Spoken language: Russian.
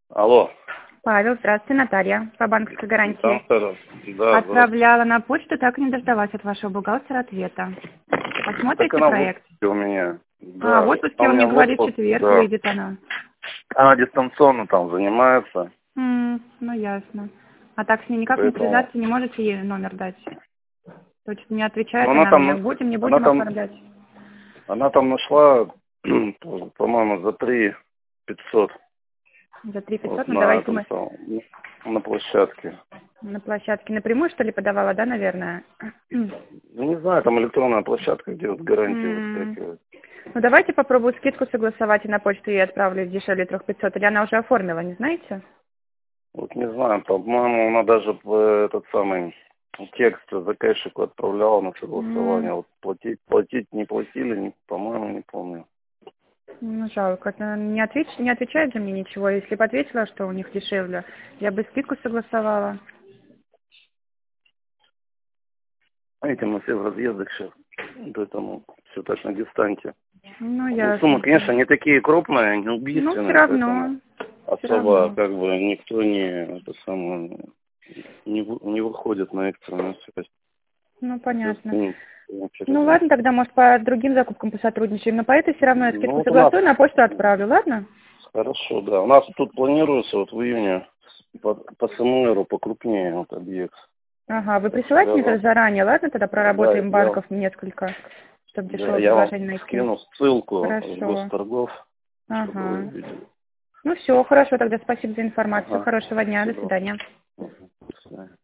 Алло. Павел, здравствуйте, Наталья, по банковской гарантии. Да, Отправляла на почту, так и не дождалась от вашего бухгалтера ответа. Посмотрите так она проект? в отпуске у меня. Да. В отпуске, Она у он мне меня в говорит, в отпуске, четверг да. выйдет она. Она дистанционно там занимается. Ну ясно. А так с ней никак не Поэтому... связаться, не можете ей номер дать? Точно не отвечает Но она мне, будем, не будем оформлять. Она там нашла, по-моему, за 3500. За 3500, Вот ну на давайте этом мы самом, на площадке. на площадке напрямую, что ли, подавала, да, наверное? Ну, не знаю, там электронная площадка, где вот гарантии выскакивают. Ну давайте попробую скидку согласовать и на почту ей отправлю дешевле 3500. Или она уже оформила, не знаете? Вот не знаю, по-моему, она даже этот самый текст заказчику отправляла на согласование. Вот платить не платили, по-моему, не помню. Ну, жалко. Это не отвечает же мне ничего. Если бы ответила, что у них дешевле, я бы скидку согласовала. Знаете, мы все в разъездах сейчас, поэтому все так на дистанте. Ну, Ну, суммы, конечно, не такие крупные, не убийственные. Ну, все равно. Особо, как бы, никто не выходит на экстренную связь. Ну, понятно. Ну, ладно, тогда, может, по другим закупкам посотрудничаем. Но по этой все равно я скидку согласую, на почту отправлю, ладно? Хорошо, да. У нас тут планируется вот в июне по СМРу покрупнее вот объект. Ага, вы присылайте мне тогда заранее, ладно? Тогда проработаем банков несколько, чтобы дешевое предложение найти. Скину ссылку Хорошо. с госторгов. Ага. Ну все, хорошо, тогда спасибо за информацию. Хорошего дня, до свидания. До свидания.